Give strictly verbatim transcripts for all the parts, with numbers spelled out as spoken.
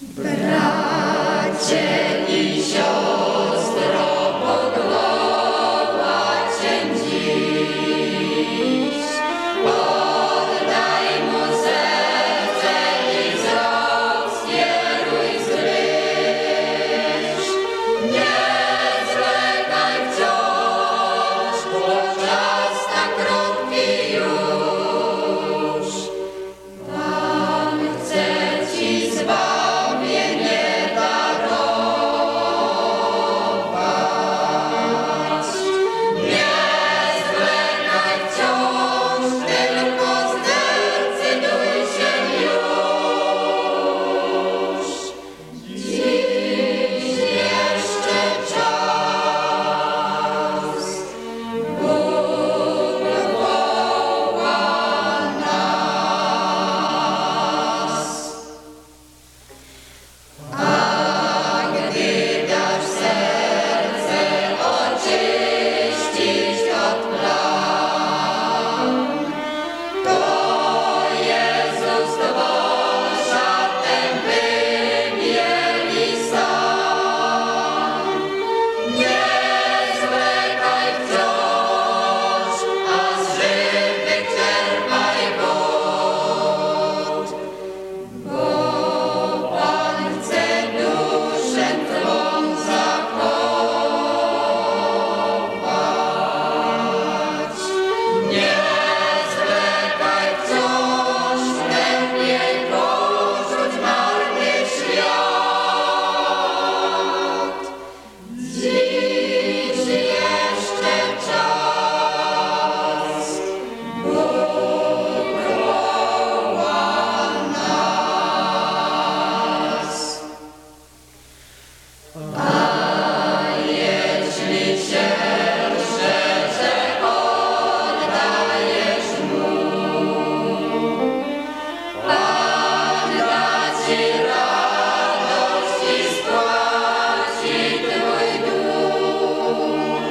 Bracie i siostro, podwoła Cię dziś. Oddaj Mu serce i wzrok skieruj zwyż. Nie zwlekaj wciąż, bo czas tak krótki już. Pan chce Ci zbawienie darować. Nie zwlekaj wciąż, tylko zdecyduj się już. Dziś jeszcze czas. Bóg woła nas. A gdy dasz serce oczyścić od plam, to Jezus Tworsza tępy mieli sam. Nie zwlekaj wciąż, a z żywych czerpaj wód, bo Pan chce duszę Twą zachować. Nie zwlekaj wciąż, lepiej porzuć marny świat. Dziś jeszcze czas. Bóg woła nas. A jeśli cięższe, że oddajesz Mu, Pan da Ci radość i spłaci Twój dług.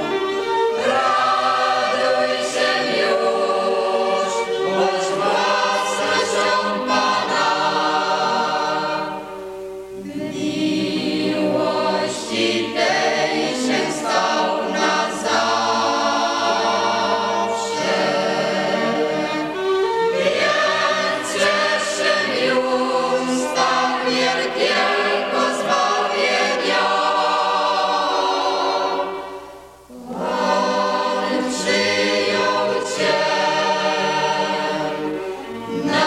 Raduj się już, bądź własnością Pana. Miłości tej się stał na zawsze. Więc ciesz się już z tak wielkiego zbawienia. On przyjął Cię na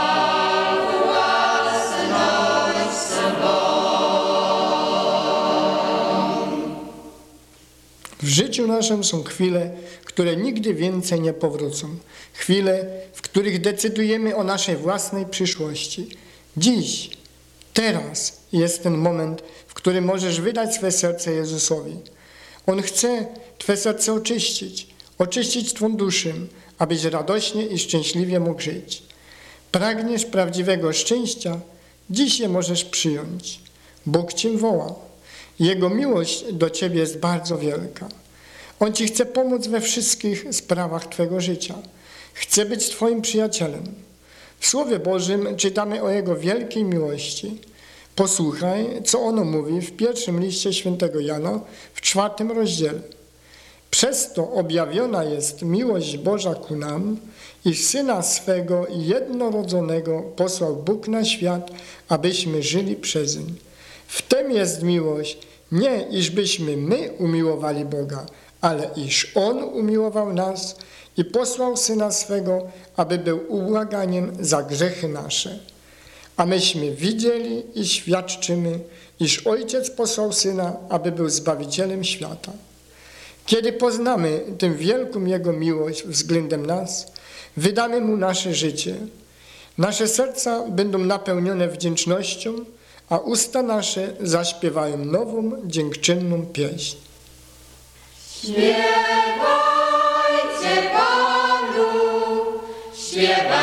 własność swą. W życiu naszym są chwile, które nigdy więcej nie powrócą. Chwile, w których decydujemy o naszej własnej przyszłości. Dziś, teraz jest ten moment, w którym możesz wydać swe serce Jezusowi. On chce Twe serce oczyścić, oczyścić Twą duszę, abyś radośnie i szczęśliwie mógł żyć. Pragniesz prawdziwego szczęścia? Dziś je możesz przyjąć. Bóg Cię woła. Jego miłość do Ciebie jest bardzo wielka. On Ci chce pomóc we wszystkich sprawach Twego życia. Chce być Twoim przyjacielem. W Słowie Bożym czytamy o Jego wielkiej miłości. Posłuchaj, co ono mówi w pierwszym liście świętego Jana w czwartym rozdziale. Przez to objawiona jest miłość Boża ku nam, iż Syna swego jednorodzonego posłał Bóg na świat, abyśmy żyli przezeń. W tym jest miłość, nie iżbyśmy my umiłowali Boga, ale iż On umiłował nas i posłał Syna swego, aby był ubłaganiem za grzechy nasze. A myśmy widzieli i świadczymy, iż Ojciec posłał Syna, aby był Zbawicielem świata. Kiedy poznamy tę wielką Jego miłość względem nas, wydamy Mu nasze życie. Nasze serca będą napełnione wdzięcznością, a usta nasze zaśpiewają nową, dziękczynną pieśń. Śpiewajcie Panu, śpiewajcie